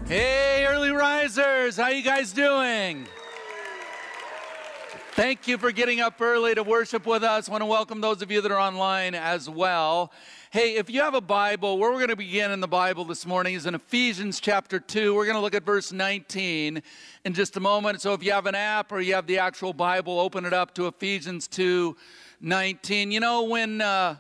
Hey, early risers, how you guys doing? Thank you for getting up early to worship with us. I want to welcome those of you that are online as well. Hey, if you have a Bible, where we're going to begin in the Bible this morning is in Ephesians chapter 2. We're going to look at verse 19 in just a moment. So if you have an app or you have the actual Bible, open it up to Ephesians 2:19. You know, when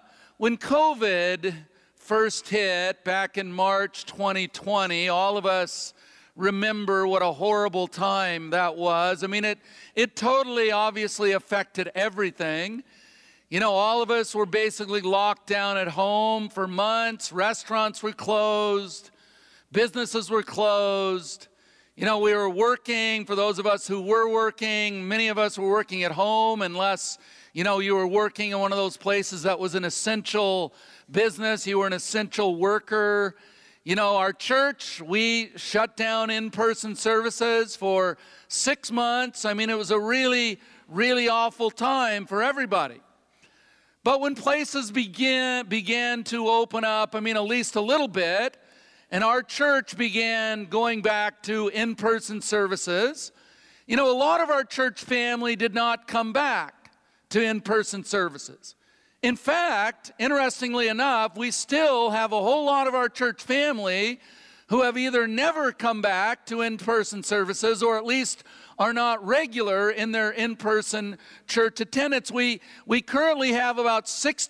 COVID first hit back in March 2020, all of us remember what a horrible time that was. I mean, it totally obviously affected everything. You know, all of us were basically locked down at home for months. Restaurants were closed. Businesses were closed. You know, we were working. For those of us who were working, many of us were working at home unless, you know, you were working in one of those places that was an essential business. You were an essential worker. You know, our church, we shut down in-person services for 6 months. I mean, it was a really, really awful time for everybody. But when places began to open up, I mean, at least a little bit, and our church began going back to in-person services, you know, a lot of our church family did not come back to in-person services. In fact, interestingly enough, we still have a whole lot of our church family who have either never come back to in-person services or at least are not regular in their in-person church attendance. We currently have about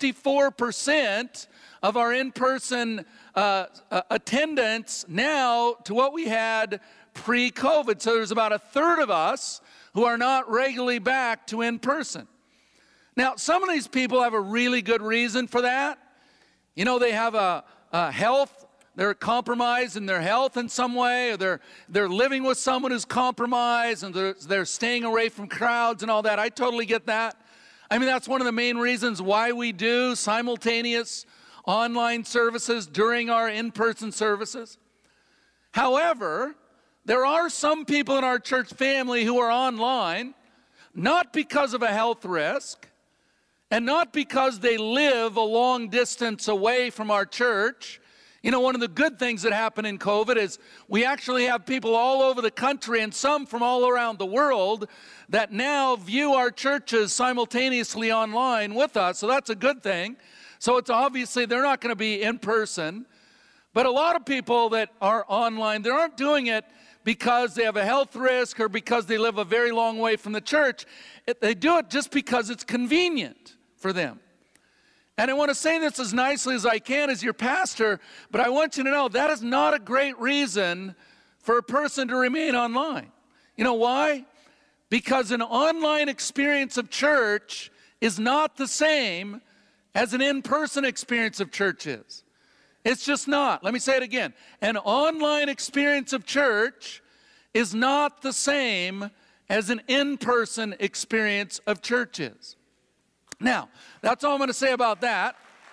64% of our in-person attendance now to what we had pre-COVID. So there's about a third of us who are not regularly back to in-person. Now, some of these people have a really good reason for that. You know, they have a health, they're compromised in their health in some way, or they're living with someone who's compromised, and they're staying away from crowds and all that. I totally get that. I mean, that's one of the main reasons why we do simultaneous online services during our in-person services. However, there are some people in our church family who are online, not because of a health risk, and not because they live a long distance away from our church. You know, one of the good things that happened in COVID is we actually have people all over the country and some from all around the world that now view our churches simultaneously online with us. So that's a good thing. So it's obviously they're not going to be in person. But a lot of people that are online, they aren't doing it because they have a health risk or because they live a very long way from the church. They do it just because it's convenient for them. And I want to say this as nicely as I can as your pastor, but I want you to know that is not a great reason for a person to remain online. You know why? Because an online experience of church is not the same as an in-person experience of church is. It's just not. Let me say it again. An online experience of church is not the same as an in-person experience of church is. Now, that's all I'm going to say about that.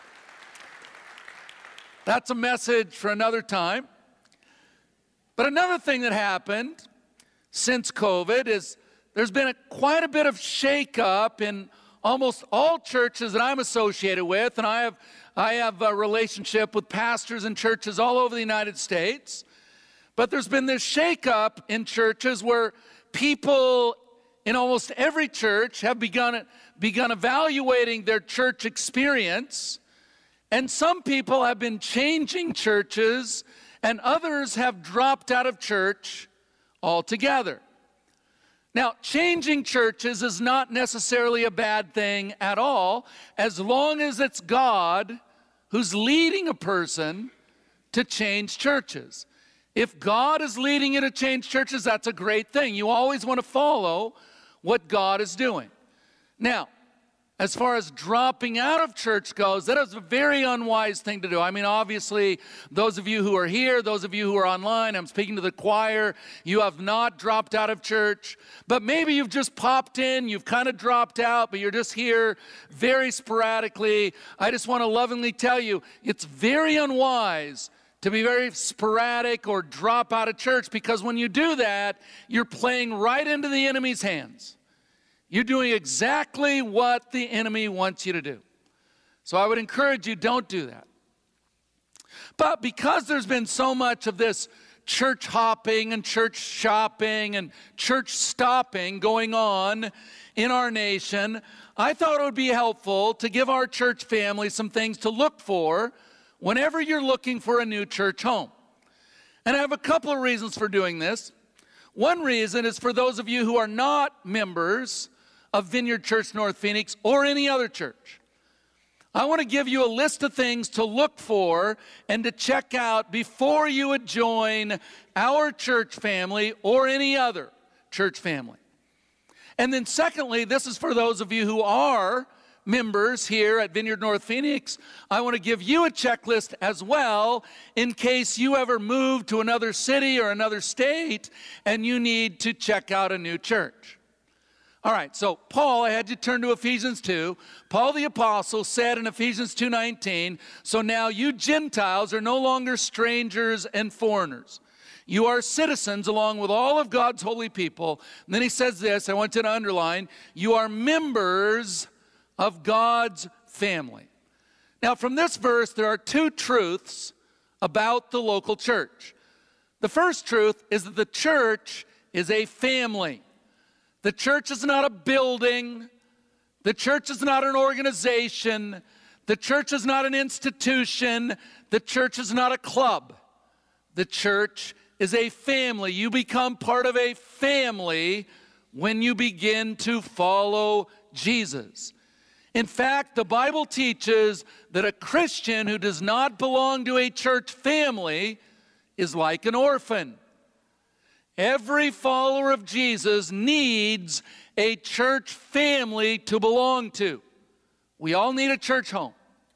That's a message for another time. But another thing that happened since COVID is there's been quite a bit of shakeup in almost all churches that I'm associated with, and I have a relationship with pastors and churches all over the United States. But there's been this shakeup in churches where people in almost every church have begun evaluating their church experience, and some people have been changing churches, and others have dropped out of church altogether. Now, changing churches is not necessarily a bad thing at all, as long as it's God who's leading a person to change churches. If God is leading you to change churches, that's a great thing. You always want to follow what God is doing. Now, as far as dropping out of church goes, that is a very unwise thing to do. I mean, obviously, those of you who are here, those of you who are online, I'm speaking to the choir, you have not dropped out of church, but maybe you've just popped in, you've kind of dropped out, but you're just here very sporadically. I just want to lovingly tell you, it's very unwise to be very sporadic or drop out of church, because when you do that, you're playing right into the enemy's hands. You're doing exactly what the enemy wants you to do. So I would encourage you, don't do that. But because there's been so much of this church hopping and church shopping and church stopping going on in our nation, I thought it would be helpful to give our church family some things to look for whenever you're looking for a new church home. And I have a couple of reasons for doing this. One reason is for those of you who are not members of Vineyard Church North Phoenix or any other church. I want to give you a list of things to look for and to check out before you would join our church family or any other church family. And then secondly, this is for those of you who are members here at Vineyard North Phoenix. I want to give you a checklist as well in case you ever move to another city or another state and you need to check out a new church. All right, so Paul, I had you turn to Ephesians 2. Paul the Apostle said in Ephesians 2:19, so now you Gentiles are no longer strangers and foreigners. You are citizens along with all of God's holy people. And then he says this, I want you to underline, you are members of God's family. Now from this verse, there are two truths about the local church. The first truth is that the church is a family. The church is not a building. The church is not an organization. The church is not an institution. The church is not a club. The church is a family. You become part of a family when you begin to follow Jesus. In fact, the Bible teaches that a Christian who does not belong to a church family is like an orphan. Every follower of Jesus needs a church family to belong to. We all need a church home.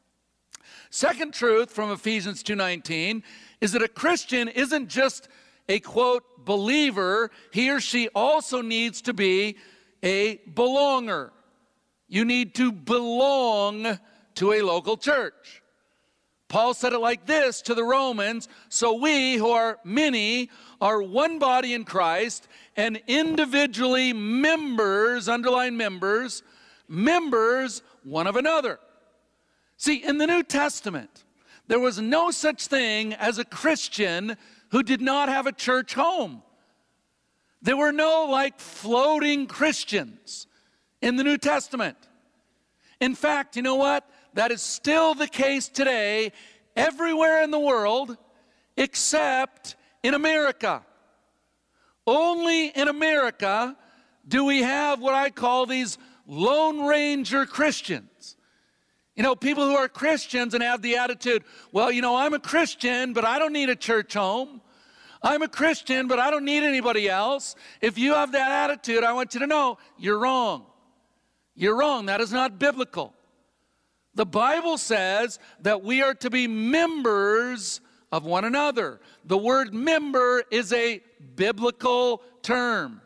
Second truth from Ephesians 2:19 is that a Christian isn't just a, quote, believer. He or she also needs to be a belonger. You need to belong to a local church. Paul said it like this to the Romans, so we who are many are one body in Christ and individually members, underline members, members one of another. See, in the New Testament, there was no such thing as a Christian who did not have a church home. There were no like floating Christians in the New Testament. In fact, you know what? That is still the case today everywhere in the world except in America. Only in America do we have what I call these Lone Ranger Christians. You know, people who are Christians and have the attitude, well, you know, I'm a Christian, but I don't need a church home. I'm a Christian, but I don't need anybody else. If you have that attitude, I want you to know you're wrong. You're wrong. That is not biblical. The Bible says that we are to be members of one another. The word member is a biblical term.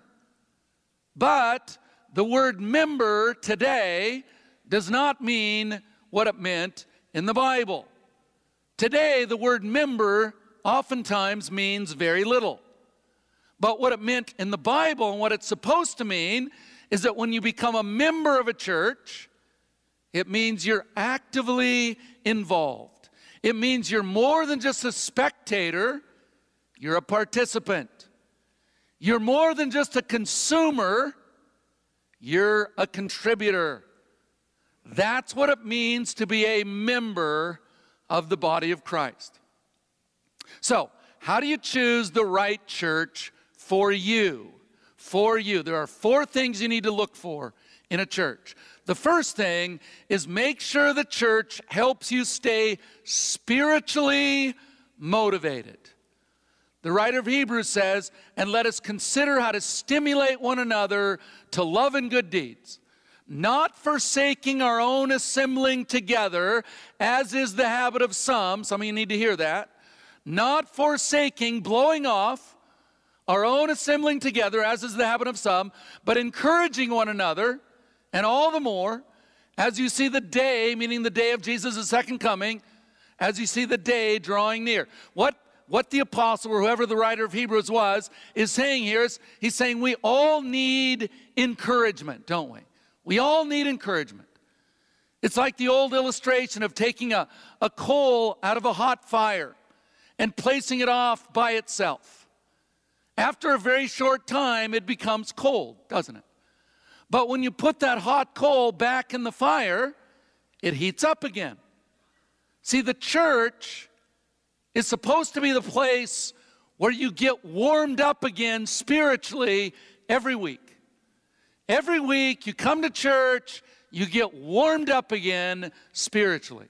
But the word member today does not mean what it meant in the Bible. Today, the word member oftentimes means very little. But what it meant in the Bible and what it's supposed to mean is that when you become a member of a church, it means you're actively involved. It means you're more than just a spectator, you're a participant. You're more than just a consumer, you're a contributor. That's what it means to be a member of the body of Christ. So, how do you choose the right church for you? For you. There are 4 things you need to look for in a church. The first thing is make sure the church helps you stay spiritually motivated. The writer of Hebrews says, and let us consider how to stimulate one another to love and good deeds, not forsaking our own assembling together, as is the habit of some of you need to hear that, not forsaking, blowing off our own assembling together, as is the habit of some, but encouraging one another, and all the more, as you see the day, meaning the day of Jesus' second coming, as you see the day drawing near. What the apostle, or whoever the writer of Hebrews was, is saying here is, he's saying we all need encouragement, don't we? We all need encouragement. It's like the old illustration of taking a coal out of a hot fire and placing it off by itself. After a very short time, it becomes cold, doesn't it? But when you put that hot coal back in the fire, it heats up again. See, the church is supposed to be the place where you get warmed up again spiritually every week. Every week you come to church, you get warmed up again spiritually.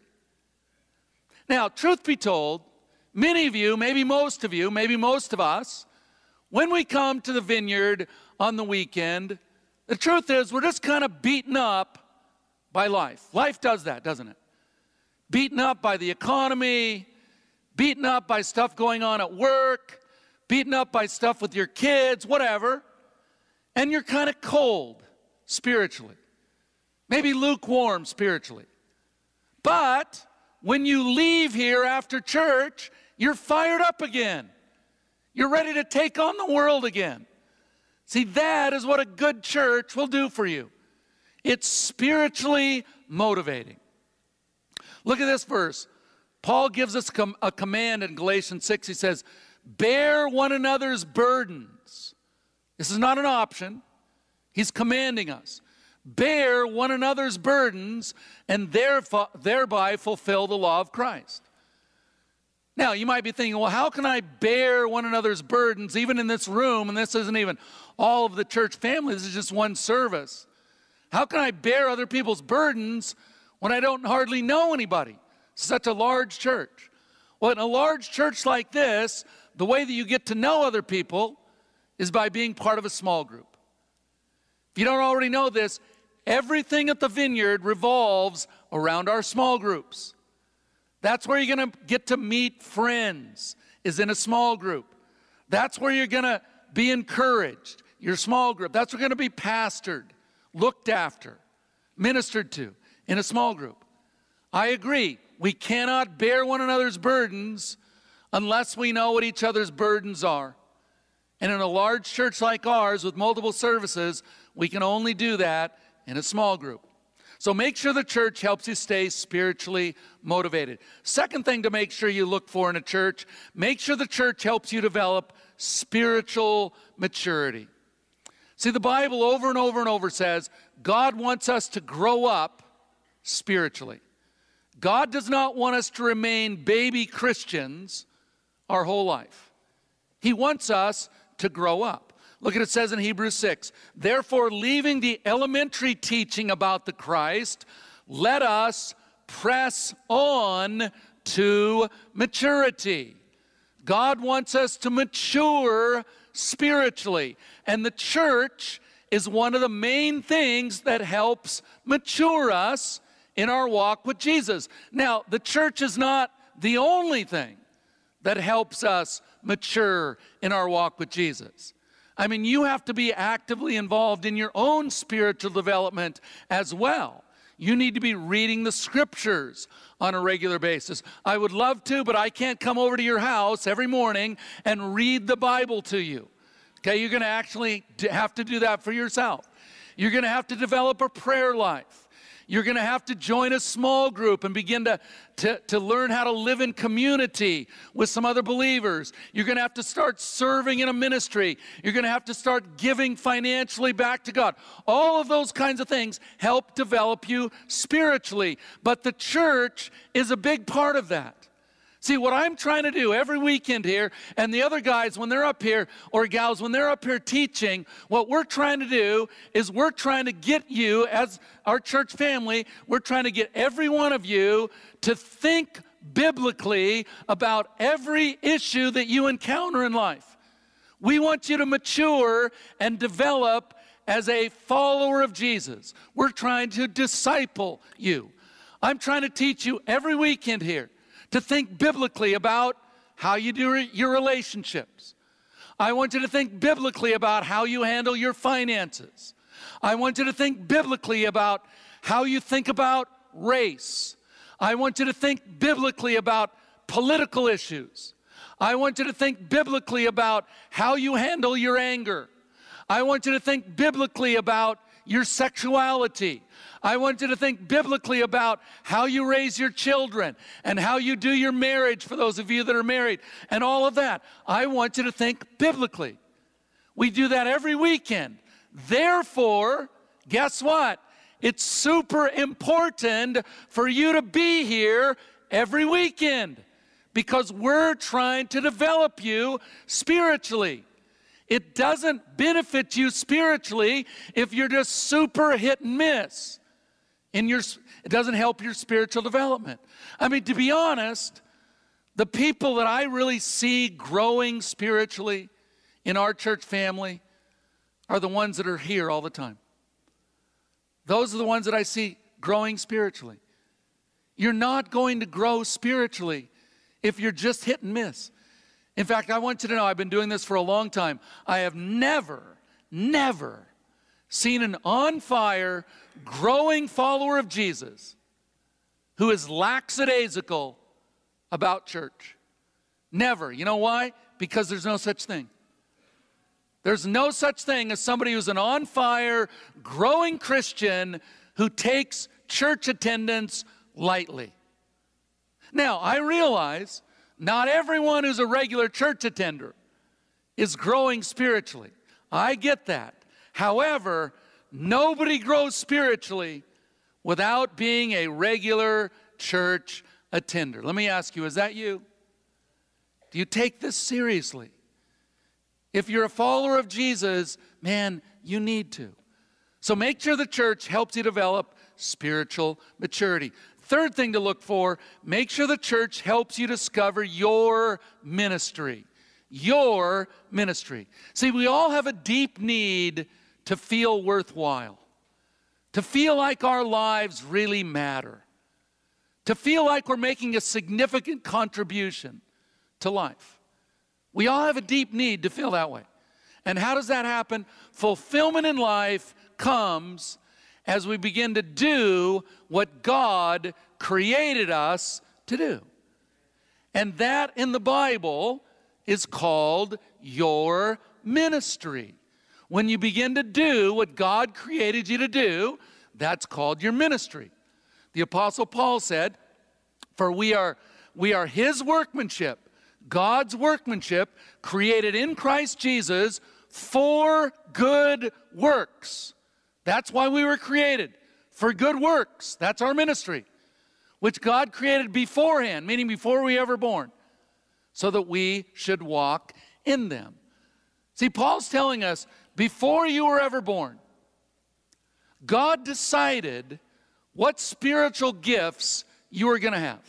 Now, truth be told, many of you, maybe most of us, when we come to the vineyard on the weekend, the truth is we're just kind of beaten up by life. Life does that, doesn't it? Beaten up by the economy, beaten up by stuff going on at work, beaten up by stuff with your kids, whatever. And you're kind of cold spiritually. Maybe lukewarm spiritually. But when you leave here after church, you're fired up again. You're ready to take on the world again. See, that is what a good church will do for you. It's spiritually motivating. Look at this verse. Paul gives us a command in Galatians 6. He says, bear one another's burdens. This is not an option. He's commanding us. Bear one another's burdens and thereby fulfill the law of Christ. Now, you might be thinking, well, how can I bear one another's burdens even in this room? And this isn't even all of the church family. This is just one service. How can I bear other people's burdens when I don't hardly know anybody? Such a large church. Well, in a large church like this, the way that you get to know other people is by being part of a small group. If you don't already know this, everything at the vineyard revolves around our small groups. That's where you're going to get to meet friends, is in a small group. That's where you're going to be encouraged, your small group. That's where you're going to be pastored, looked after, ministered to in a small group. I agree. We cannot bear one another's burdens unless we know what each other's burdens are. And in a large church like ours with multiple services, we can only do that in a small group. So make sure the church helps you stay spiritually motivated. Second thing to make sure you look for in a church, make sure the church helps you develop spiritual maturity. See, the Bible over and over and over says God wants us to grow up spiritually. God does not want us to remain baby Christians our whole life. He wants us to grow up. Look at it says in Hebrews 6, therefore, leaving the elementary teaching about the Christ, let us press on to maturity. God wants us to mature spiritually, and the church is one of the main things that helps mature us in our walk with Jesus. Now, the church is not the only thing that helps us mature in our walk with Jesus. I mean, you have to be actively involved in your own spiritual development as well. You need to be reading the scriptures on a regular basis. I would love to, but I can't come over to your house every morning and read the Bible to you. Okay, you're going to actually have to do that for yourself. You're going to have to develop a prayer life. You're going to have to join a small group and begin to learn how to live in community with some other believers. You're going to have to start serving in a ministry. You're going to have to start giving financially back to God. All of those kinds of things help develop you spiritually. But the church is a big part of that. See, what I'm trying to do every weekend here, and the other guys when they're up here, or gals when they're up here teaching, what we're trying to do is we're trying to get you, as our church family, we're trying to get every one of you to think biblically about every issue that you encounter in life. We want you to mature and develop as a follower of Jesus. We're trying to disciple you. I'm trying to teach you every weekend here to think biblically about how you do your relationships. I want you to think biblically about how you handle your finances. I want you to think biblically about how you think about race. I want you to think biblically about political issues. I want you to think biblically about how you handle your anger. I want you to think biblically about your sexuality. I want you to think biblically about how you raise your children and how you do your marriage for those of you that are married and all of that. I want you to think biblically. We do that every weekend. Therefore, guess what? It's super important for you to be here every weekend because we're trying to develop you spiritually. It doesn't benefit you spiritually if you're just super hit and miss. It doesn't help your spiritual development. I mean, to be honest, the people that I really see growing spiritually in our church family are the ones that are here all the time. Those are the ones that I see growing spiritually. You're not going to grow spiritually if you're just hit and miss. In fact, I want you to know, I've been doing this for a long time. I have never seen an on-fire, growing follower of Jesus who is lackadaisical about church. Never. You know why? Because there's no such thing. There's no such thing as somebody who's an on-fire, growing Christian who takes church attendance lightly. Now, I realize not everyone who's a regular church attender is growing spiritually. I get that. However, nobody grows spiritually without being a regular church attender. Let me ask you, is that you? Do you take this seriously? If you're a follower of Jesus, man, you need to. So make sure the church helps you develop spiritual maturity. Third thing to look for, make sure the church helps you discover your ministry. Your ministry. See, we all have a deep need to feel worthwhile, to feel like our lives really matter, to feel like we're making a significant contribution to life. We all have a deep need to feel that way. And how does that happen? Fulfillment in life comes as we begin to do what God created us to do. And that in the Bible is called your ministry. When you begin to do what God created you to do, that's called your ministry. The Apostle Paul said, "For we are his workmanship, God's workmanship, created in Christ Jesus for good works." That's why we were created, for good works. That's our ministry, which God created beforehand, meaning before we ever born, so that we should walk in them. See, Paul's telling us, before you were ever born, God decided what spiritual gifts you were going to have.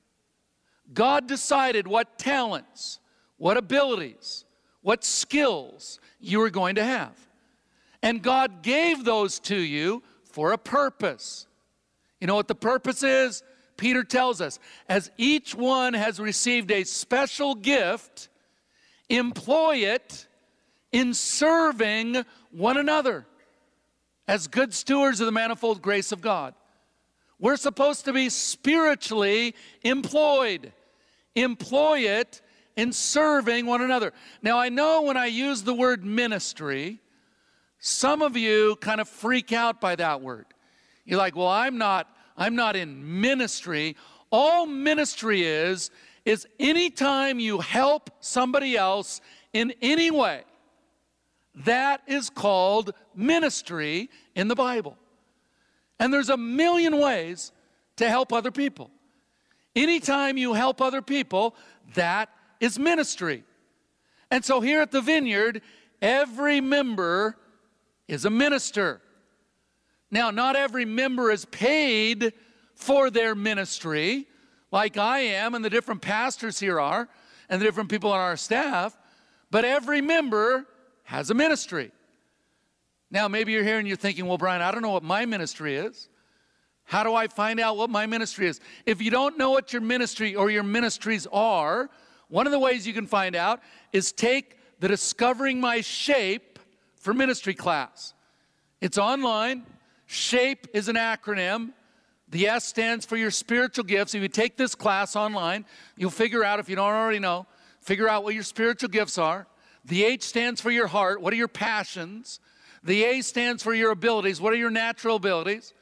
God decided what talents, what abilities, what skills you were going to have. And God gave those to you for a purpose. You know what the purpose is? Peter tells us, as each one has received a special gift, employ it in serving one another as good stewards of the manifold grace of God. We're supposed to be spiritually employed. Employ it in serving one another. Now, I know when I use the word ministry, some of you kind of freak out by that word. You're like, well, I'm not in ministry. All ministry is anytime you help somebody else in any way, that is called ministry in the Bible. And there's a million ways to help other people. Anytime you help other people, that is ministry. And so here at the Vineyard, every member is a minister. Now, not every member is paid for their ministry, like I am and the different pastors here are, and the different people on our staff, but every member has a ministry. Now, maybe you're here and you're thinking, well, Brian, I don't know what my ministry is. How do I find out what my ministry is? If you don't know what your ministry or your ministries are, one of the ways you can find out is take the Discovering My Shape for Ministry class. It's online. SHAPE is an acronym. The S stands for your spiritual gifts. If you take this class online, you'll figure out, if you don't already know, figure out what your spiritual gifts are. The H stands for your heart. What are your passions? The A stands for your abilities. What are your natural abilities?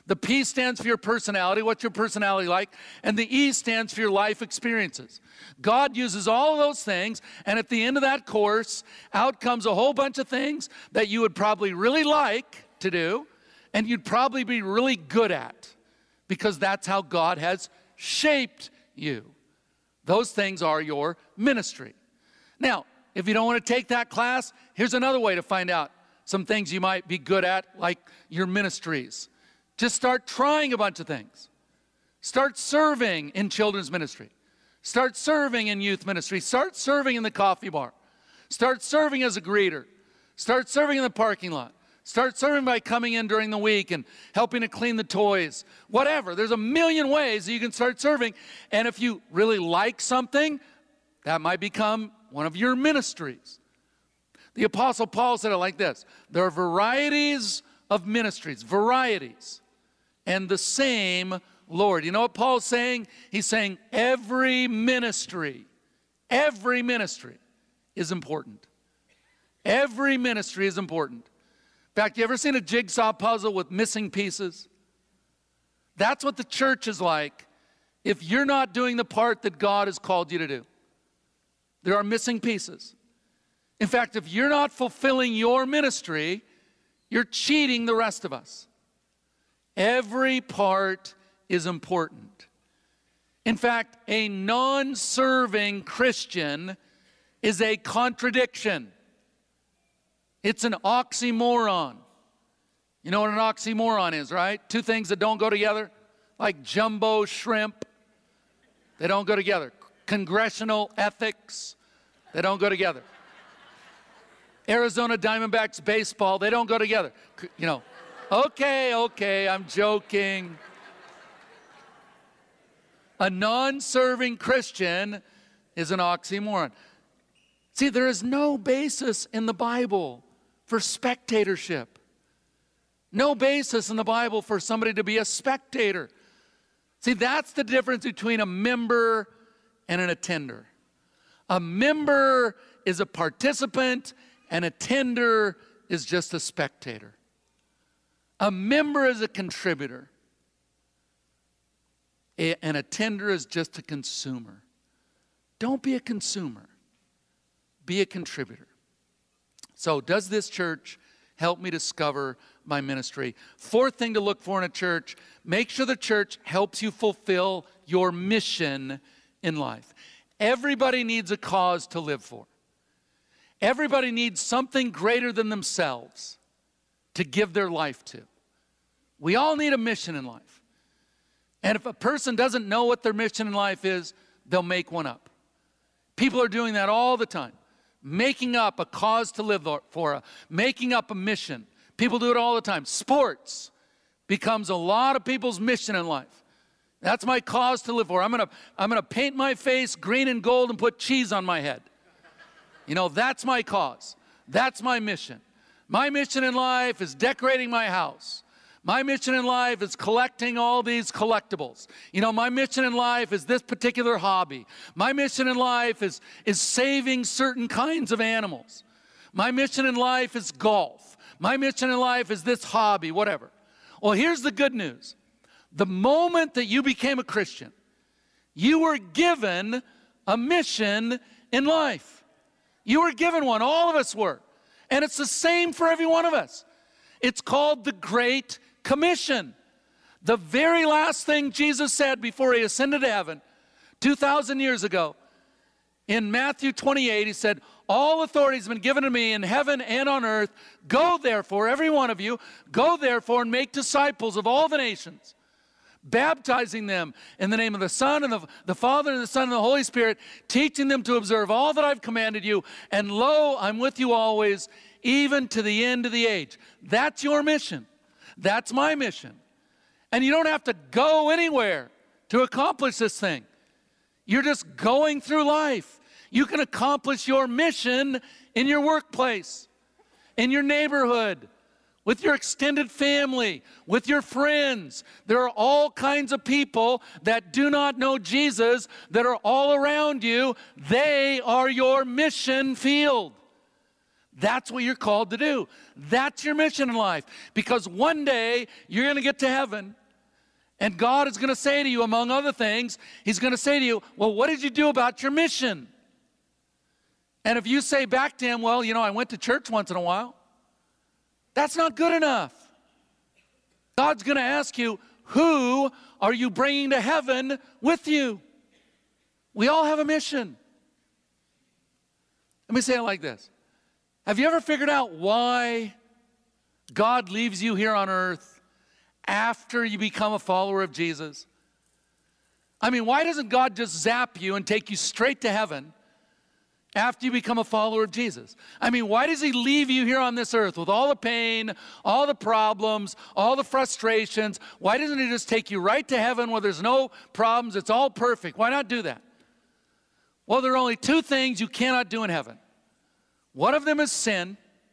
The P stands for your personality, what's your personality like, and the E stands for your life experiences. God uses all of those things, and at the end of that course, out comes a whole bunch of things that you would probably really like to do, and you'd probably be really good at, because that's how God has shaped you. Those things are your ministry. Now, if you don't want to take that class, here's another way to find out some things you might be good at, like your ministries. Just start trying a bunch of things. Start serving in children's ministry. Start serving in youth ministry. Start serving in the coffee bar. Start serving as a greeter. Start serving in the parking lot. Start serving by coming in during the week and helping to clean the toys. Whatever. There's a million ways that you can start serving. And if you really like something, that might become one of your ministries. The Apostle Paul said it like this: there are varieties of ministries, varieties, and the same Lord. You know what Paul's saying? He's saying every ministry is important. Every ministry is important. In fact, you ever seen a jigsaw puzzle with missing pieces? That's what the church is like if you're not doing the part that God has called you to do. There are missing pieces. In fact, if you're not fulfilling your ministry, you're cheating the rest of us. Every part is important. In fact, a non-serving Christian is a contradiction. It's an oxymoron. You know what an oxymoron is, right? Two things that don't go together, like jumbo shrimp. They don't go together. Congressional ethics, they don't go together. Arizona Diamondbacks baseball, they don't go together. You know, okay, I'm joking. A non-serving Christian is an oxymoron. See, there is no basis in the Bible for spectatorship. No basis in the Bible for somebody to be a spectator. See, that's the difference between a member and an attender. A member is a participant, an attender is just a spectator. A member is a contributor. An attender is just a consumer. Don't be a consumer. Be a contributor. So, does this church help me discover my ministry? Fourth thing to look for in a church: make sure the church helps you fulfill your mission in life. Everybody needs a cause to live for. Everybody needs something greater than themselves to give their life to. We all need a mission in life. And if a person doesn't know what their mission in life is, they'll make one up. People are doing that all the time. Making up a cause to live for, making up a mission. People do it all the time. Sports becomes a lot of people's mission in life. That's my cause to live for. I'm gonna paint my face green and gold and put cheese on my head. You know, that's my cause. That's my mission. My mission in life is decorating my house. My mission in life is collecting all these collectibles. You know, my mission in life is this particular hobby. My mission in life is saving certain kinds of animals. My mission in life is golf. My mission in life is this hobby, whatever. Well, here's the good news. The moment that you became a Christian, you were given a mission in life. You were given one. All of us were. And it's the same for every one of us. It's called the Great Commission. The very last thing Jesus said before he ascended to heaven 2,000 years ago, in Matthew 28, he said, all authority has been given to me in heaven and on earth. Go therefore, every one of you, go therefore and make disciples of all the nations, baptizing them in the name of the Son and the Father and the Son and the Holy Spirit, teaching them to observe all that I've commanded you. And lo, I'm with you always, even to the end of the age. That's your mission. That's my mission. And you don't have to go anywhere to accomplish this thing. You're just going through life. You can accomplish your mission in your workplace, in your neighborhood, with your extended family, with your friends. There are all kinds of people that do not know Jesus that are all around you. They are your mission field. That's what you're called to do. That's your mission in life. Because one day you're going to get to heaven, and God is going to say to you, among other things, He's going to say to you, well, what did you do about your mission? And if you say back to Him, well, I went to church once in a while, that's not good enough. God's going to ask you, who are you bringing to heaven with you? We all have a mission. Let me say it like this. Have you ever figured out why God leaves you here on earth after you become a follower of Jesus? I mean, why doesn't God just zap you and take you straight to heaven after you become a follower of Jesus? I mean, why does He leave you here on this earth with all the pain, all the problems, all the frustrations? Why doesn't He just take you right to heaven where there's no problems, it's all perfect? Why not do that? Well, there are only two things you cannot do in heaven. One of them is sin,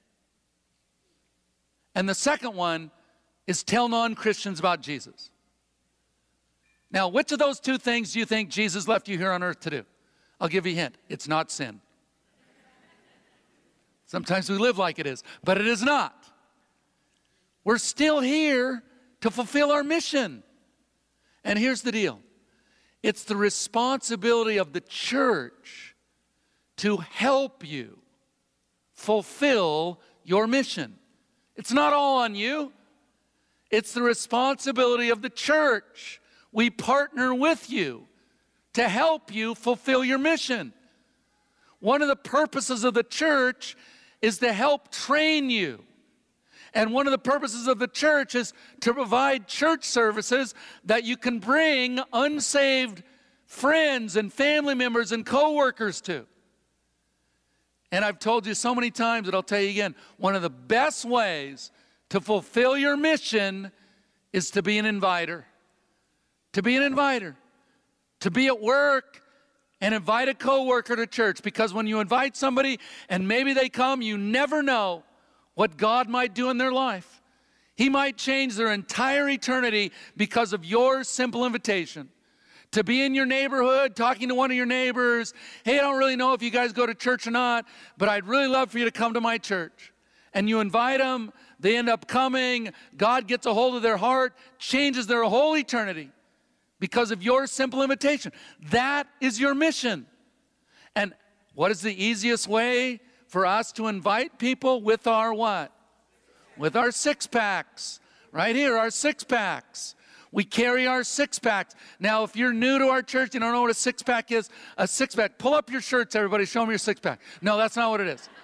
and the second one is tell non-Christians about Jesus. Now, which of those two things do you think Jesus left you here on earth to do? I'll give you a hint. It's not sin. Sometimes we live like it is, but it is not. We're still here to fulfill our mission. And here's the deal. It's the responsibility of the church to help you fulfill your mission. It's not all on you. It's the responsibility of the church. We partner with you to help you fulfill your mission. One of the purposes of the church is to help train you. And one of the purposes of the church is to provide church services that you can bring unsaved friends and family members and co-workers to. And I've told you so many times that I'll tell you again, one of the best ways to fulfill your mission is to be an inviter. To be an inviter. To be at work and invite a coworker to church, because when you invite somebody and maybe they come, you never know what God might do in their life. He might change their entire eternity because of your simple invitation. To be in your neighborhood, talking to one of your neighbors, hey, I don't really know if you guys go to church or not, but I'd really love for you to come to my church. And you invite them, they end up coming, God gets a hold of their heart, changes their whole eternity because of your simple invitation. That is your mission. And what is the easiest way for us to invite people? With our what? With our six-packs. Right here, our six-packs. We carry our six-packs. Now, if you're new to our church, you don't know what a six-pack is. A six-pack, pull up your shirts, everybody. Show me your six-pack. No, that's not what it is.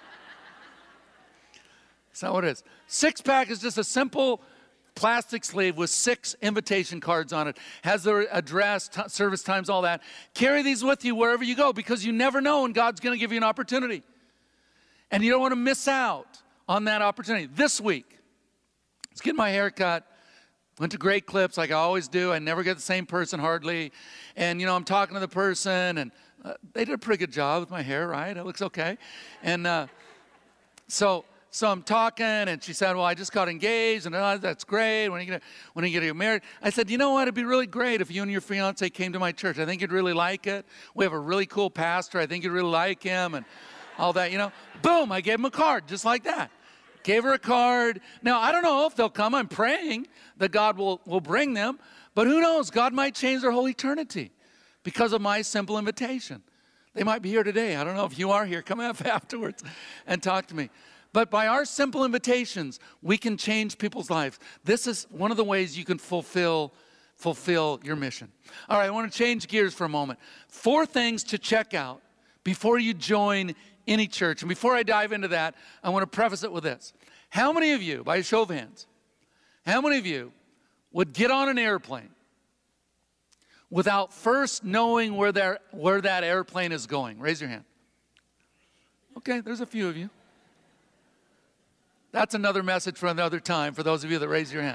That's not what it is. Six-pack is just a simple plastic sleeve with 6 invitation cards on it. Has their address, service times, all that. Carry these with you wherever you go, because you never know when God's going to give you an opportunity. And you don't want to miss out on that opportunity. This week, I was getting my hair cut. Went to Great Clips like I always do. I never get the same person hardly. And, I'm talking to the person, and they did a pretty good job with my hair, right? It looks okay. And so I'm talking, and she said, well, I just got engaged, and that's great. When are you going to get married? I said, you know what? It'd be really great if you and your fiance came to my church. I think you'd really like it. We have a really cool pastor. I think you'd really like him, and all that, Boom, I gave him a card just like that. Gave her a card. Now, I don't know if they'll come. I'm praying that God will bring them. But who knows? God might change their whole eternity because of my simple invitation. They might be here today. I don't know if you are here. Come up afterwards and talk to me. But by our simple invitations, we can change people's lives. This is one of the ways you can fulfill your mission. All right, I want to change gears for a moment. 4 things to check out before you join any church. And before I dive into that, I want to preface it with this. How many of you, by a show of hands, how many of you would get on an airplane without first knowing where that airplane is going? Raise your hand. Okay, there's a few of you. That's another message for another time for those of you that raise your hand.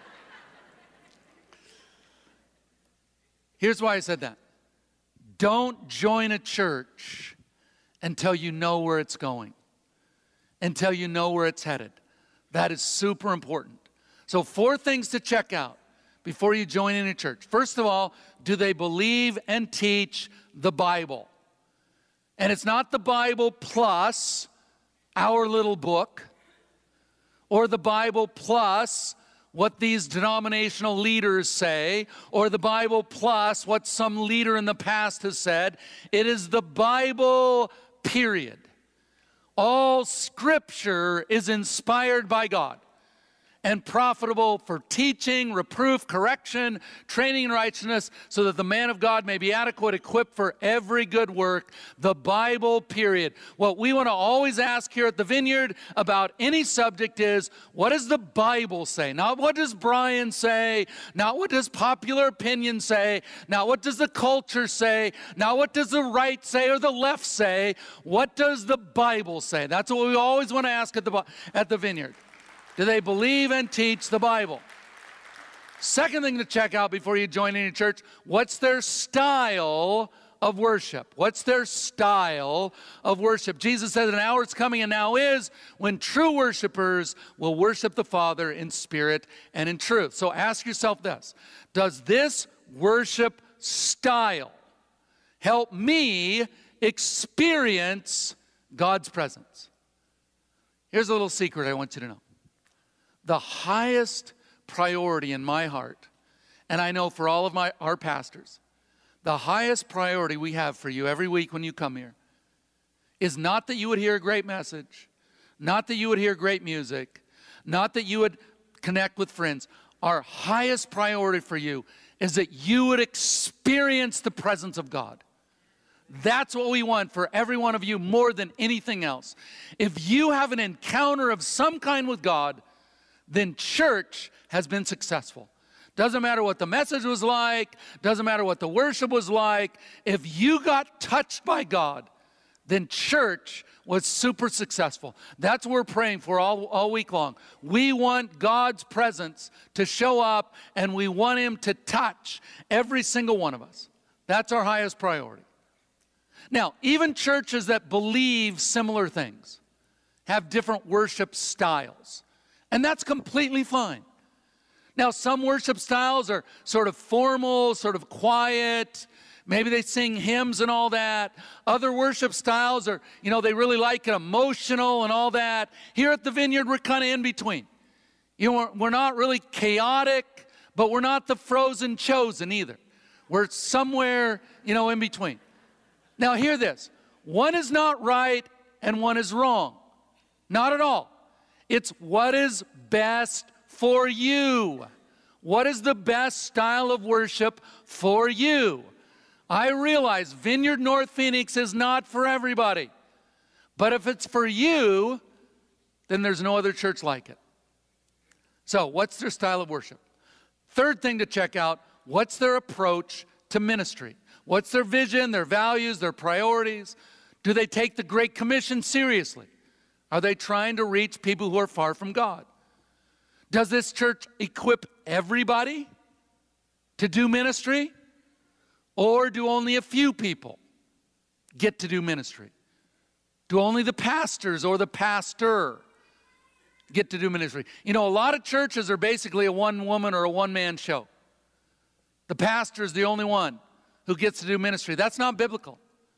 Here's why I said that. Don't join a church until you know where it's going, until you know where it's headed. That is super important. So 4 things to check out before you join any church. First of all, do they believe and teach the Bible? And it's not the Bible plus our little book, or the Bible plus what these denominational leaders say, or the Bible plus what some leader in the past has said. It is the Bible, period. All Scripture is inspired by God and profitable for teaching, reproof, correction, training in righteousness, so that the man of God may be adequate, equipped for every good work. The Bible, period. What we want to always ask here at the Vineyard about any subject is, what does the Bible say? Not what does Brian say, not what does popular opinion say, not what does the culture say, not what does the right say or the left say. What does the Bible say? That's what we always want to ask at the Vineyard. Do they believe and teach the Bible? Second thing to check out before you join any church, what's their style of worship? What's their style of worship? Jesus said an hour is coming and now is when true worshipers will worship the Father in spirit and in truth. So ask yourself this: does this worship style help me experience God's presence? Here's a little secret I want you to know. The highest priority in my heart, and I know for all of our pastors, the highest priority we have for you every week when you come here is not that you would hear a great message, not that you would hear great music, not that you would connect with friends. Our highest priority for you is that you would experience the presence of God. That's what we want for every one of you more than anything else. If you have an encounter of some kind with God, then church has been successful. Doesn't matter what the message was like, doesn't matter what the worship was like. If you got touched by God, then church was super successful. That's what we're praying for all week long. We want God's presence to show up, and we want Him to touch every single one of us. That's our highest priority. Now, even churches that believe similar things have different worship styles. And that's completely fine. Now, some worship styles are sort of formal, sort of quiet. Maybe they sing hymns and all that. Other worship styles are, they really like it emotional and all that. Here at the Vineyard, we're kind of in between. We're not really chaotic, but we're not the frozen chosen either. We're somewhere, in between. Now, hear this. One is not right and one is wrong. Not at all. It's what is best for you. What is the best style of worship for you? I realize Vineyard North Phoenix is not for everybody. But if it's for you, then there's no other church like it. So what's their style of worship? Third thing to check out, what's their approach to ministry? What's their vision, their values, their priorities? Do they take the Great Commission seriously? Are they trying to reach people who are far from God? Does this church equip everybody to do ministry? Or do only a few people get to do ministry? Do only the pastors or the pastor get to do ministry? A lot of churches are basically a one-woman or a one-man show. The pastor is the only one who gets to do ministry. That's not biblical.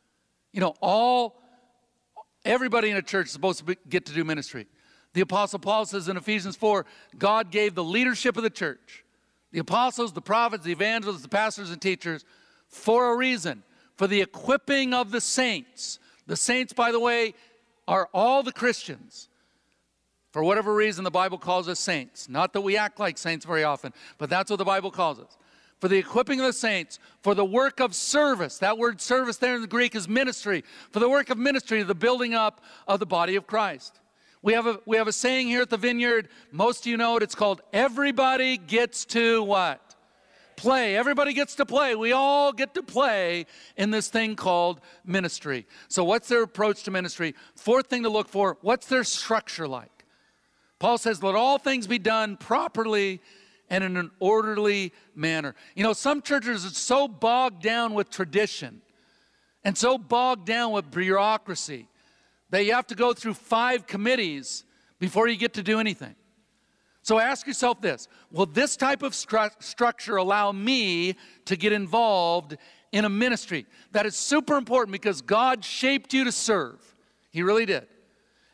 Everybody in a church is supposed to get to do ministry. The Apostle Paul says in Ephesians 4, God gave the leadership of the church, the apostles, the prophets, the evangelists, the pastors, and teachers, for a reason, for the equipping of the saints. The saints, by the way, are all the Christians. For whatever reason, the Bible calls us saints. Not that we act like saints very often, but that's what the Bible calls us. For the equipping of the saints, for the work of service. That word service there in the Greek is ministry. For the work of ministry, the building up of the body of Christ. We have a saying here at the Vineyard, most of you know it, it's called everybody gets to what? Play. Everybody gets to play. We all get to play in this thing called ministry. So what's their approach to ministry? Fourth thing to look for, what's their structure like? Paul says, let all things be done properly and in an orderly manner. Some churches are so bogged down with tradition and so bogged down with bureaucracy that you have to go through 5 committees before you get to do anything. So ask yourself this: will this type of structure allow me to get involved in a ministry? That is super important because God shaped you to serve. He really did.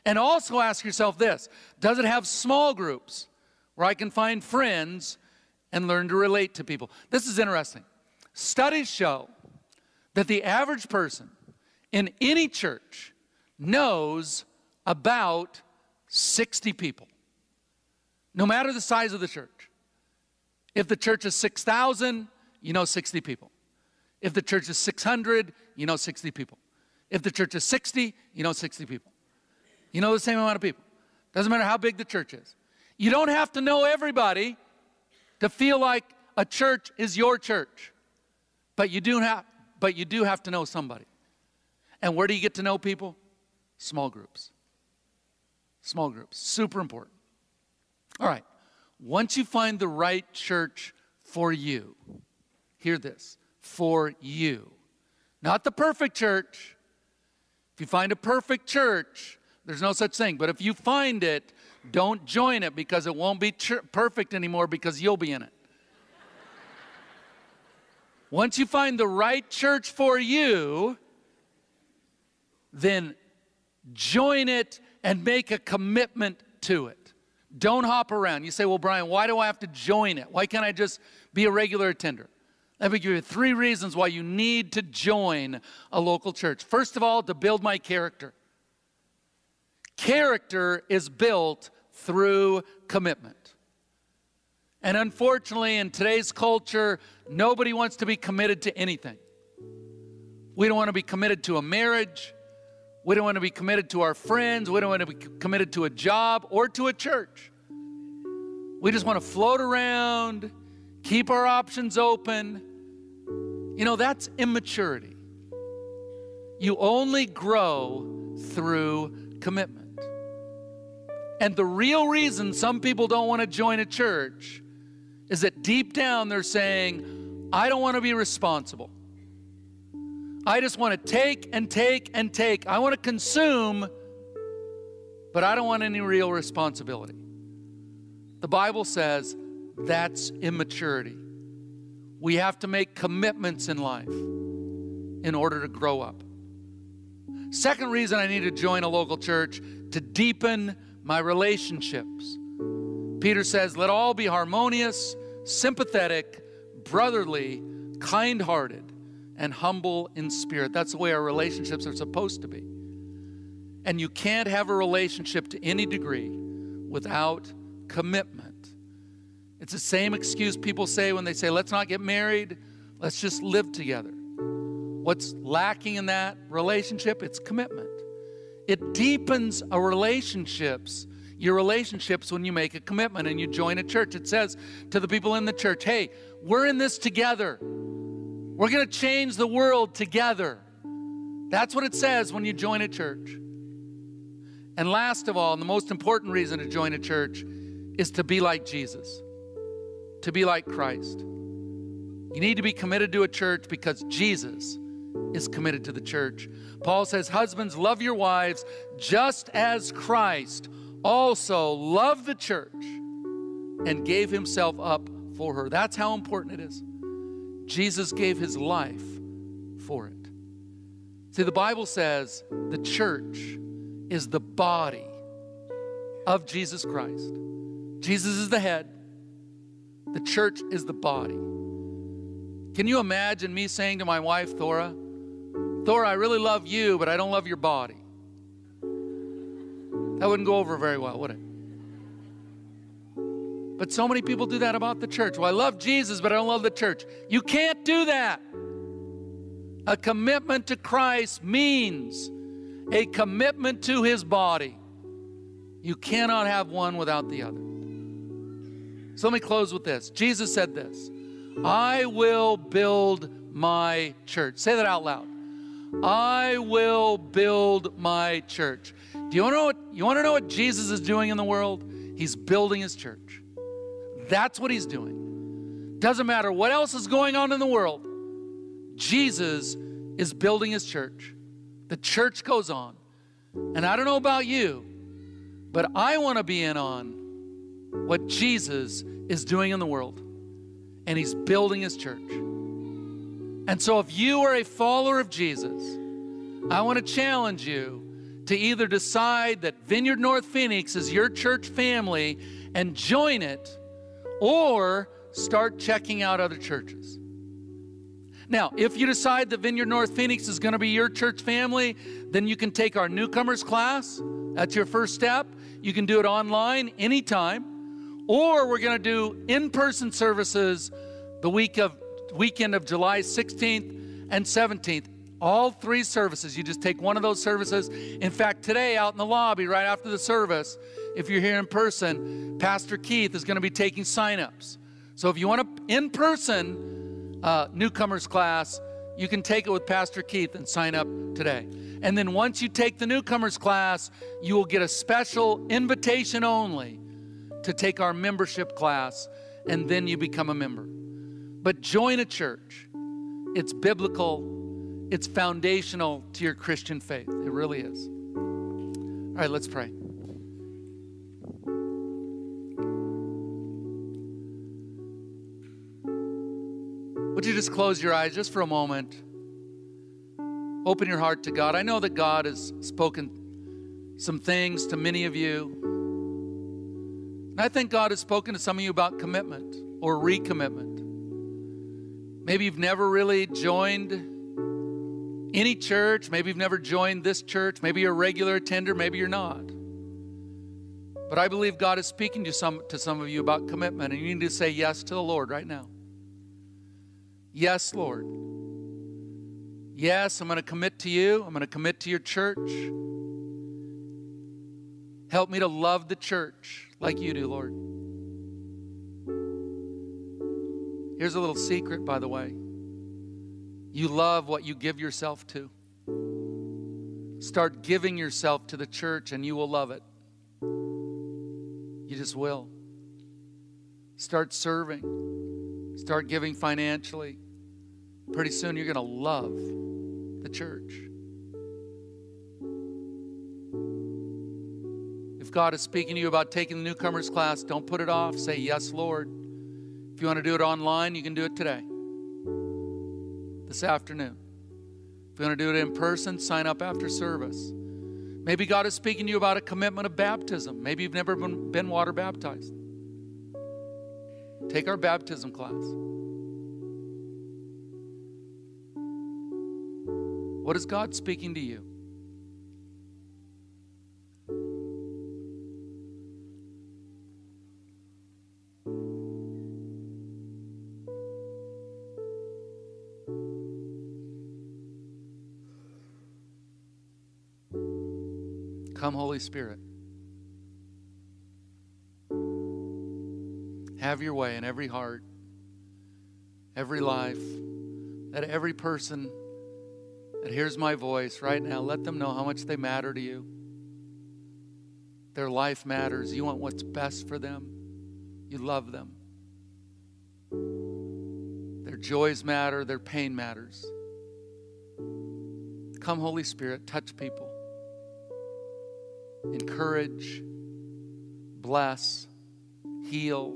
And also ask yourself this, does it have small groups where I can find friends and learn to relate to people? This is interesting. Studies show that the average person in any church knows about 60 people, no matter the size of the church. If the church is 6,000, you know 60 people. If the church is 600, you know 60 people. If the church is 60, you know 60 people. You know the same amount of people. Doesn't matter how big the church is. You don't have to know everybody to feel like a church is your church. But you do have to know somebody. And where do you get to know people? Small groups. Small groups. Super important. All right. Once you find the right church for you, hear this, for you. Not the perfect church. If you find a perfect church, there's no such thing. But if you find it, don't join it because it won't be perfect anymore because you'll be in it. Once you find the right church for you, then join it and make a commitment to it. Don't hop around. You say, well, Brian, why do I have to join it? Why can't I just be a regular attender? Let me give you 3 reasons why you need to join a local church. First of all, to build my character. Character is built through commitment. And unfortunately, in today's culture, nobody wants to be committed to anything. We don't want to be committed to a marriage. We don't want to be committed to our friends. We don't want to be committed to a job or to a church. We just want to float around, keep our options open. You know, that's immaturity. You only grow through commitment. And the real reason some people don't want to join a church is that deep down they're saying, I don't want to be responsible. I just want to take and take and take. I want to consume, but I don't want any real responsibility. The Bible says that's immaturity. We have to make commitments in life in order to grow up. Second reason I need to join a local church, to deepen my relationships. Peter says, let all be harmonious, sympathetic, brotherly, kind-hearted, and humble in spirit. That's the way our relationships are supposed to be. And you can't have a relationship to any degree without commitment. It's the same excuse people say when they say, let's not get married, let's just live together. What's lacking in that relationship? It's commitment. It deepens your relationships when you make a commitment and you join a church. It says to the people in the church, hey, we're in this together. We're going to change the world together. That's what it says when you join a church. And last of all, and the most important reason to join a church is to be like Jesus, to be like Christ. You need to be committed to a church because Jesus is committed to the church. Paul says, husbands, love your wives just as Christ also loved the church and gave himself up for her. That's how important it is. Jesus gave his life for it. See, the Bible says the church is the body of Jesus Christ. Jesus is the head. The church is the body. Can you imagine me saying to my wife, Thora, I really love you, but I don't love your body? That wouldn't go over very well, would it? But so many people do that about the church. Well, I love Jesus, but I don't love the church. You can't do that. A commitment to Christ means a commitment to his body. You cannot have one without the other. So let me close with this. Jesus said this, I will build my church. Say that out loud. I will build my church. Do you want to know what Jesus is doing in the world? He's building his church. That's what he's doing. Doesn't matter what else is going on in the world. Jesus is building his church. The church goes on. And I don't know about you, but I want to be in on what Jesus is doing in the world. And he's building his church. And so if you are a follower of Jesus, I want to challenge you to either decide that Vineyard North Phoenix is your church family and join it, or start checking out other churches. Now, if you decide that Vineyard North Phoenix is going to be your church family, then you can take our newcomers class. That's your first step. You can do it online anytime. Or we're going to do in-person services the weekend of July 16th and 17th. All 3 services. You just take one of those services. In fact, today out in the lobby, right after the service, if you're here in person, Pastor Keith is going to be taking sign-ups. So if you want an in-person newcomers class, you can take it with Pastor Keith and sign up today. And then once you take the newcomers class, you will get a special invitation only to take our membership class, and then you become a member. But join a church. It's biblical. It's foundational to your Christian faith. It really is. All right, let's pray. Would you just close your eyes just for a moment? Open your heart to God. I know that God has spoken some things to many of you. And I think God has spoken to some of you about commitment or recommitment. Maybe you've never really joined any church. Maybe you've never joined this church. Maybe you're a regular attender. Maybe you're not. But I believe God is speaking to some of you about commitment, and you need to say yes to the Lord right now. Yes, Lord. Yes, I'm going to commit to you. I'm going to commit to your church. Help me to love the church like you do, Lord. Here's a little secret, by the way. You love what you give yourself to. Start giving yourself to the church and you will love it. You just will. Start serving. Start giving financially. Pretty soon you're going to love the church. If God is speaking to you about taking the newcomers class, don't put it off. Say, yes, Lord. If you want to do it online, you can do it today, this afternoon. If you want to do it in person, sign up after service. Maybe God is speaking to you about a commitment of baptism. Maybe you've never been water baptized. Take our baptism class. What is God speaking to you? Come, Holy Spirit. Have your way in every heart, every life, that every person that hears my voice right now, let them know how much they matter to you. Their life matters. You want what's best for them. You love them. Their joys matter. Their pain matters. Come, Holy Spirit, touch people. Encourage, bless, heal.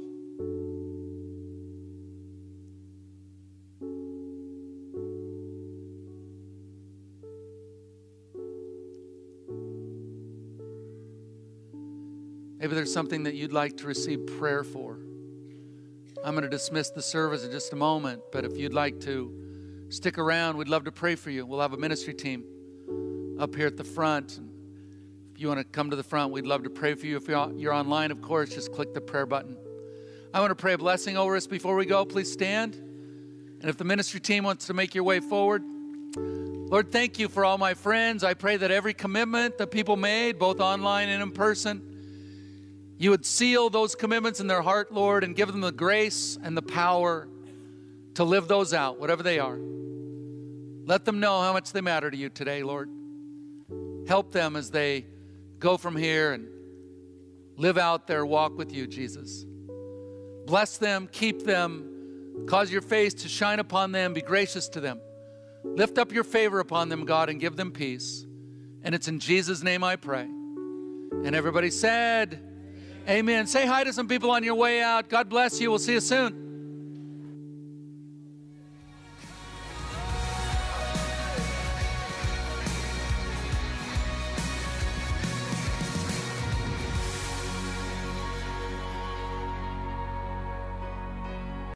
Maybe there's something that you'd like to receive prayer for. I'm going to dismiss the service in just a moment, but if you'd like to stick around, we'd love to pray for you. We'll have a ministry team up here at the front. If you want to come to the front, we'd love to pray for you. If you're online, of course, just click the prayer button. I want to pray a blessing over us before we go. Please stand. And if the ministry team wants to make your way forward. Lord, thank you for all my friends. I pray that every commitment that people made, both online and in person, you would seal those commitments in their heart, Lord, and give them the grace and the power to live those out, whatever they are. Let them know how much they matter to you today, Lord. Help them as they go from here and live out their walk with you, Jesus. Bless them, keep them, cause your face to shine upon them, be gracious to them. Lift up your favor upon them, God, and give them peace. And it's in Jesus' name I pray. And everybody said, amen. Say hi to some people on your way out. God bless you. We'll see you soon.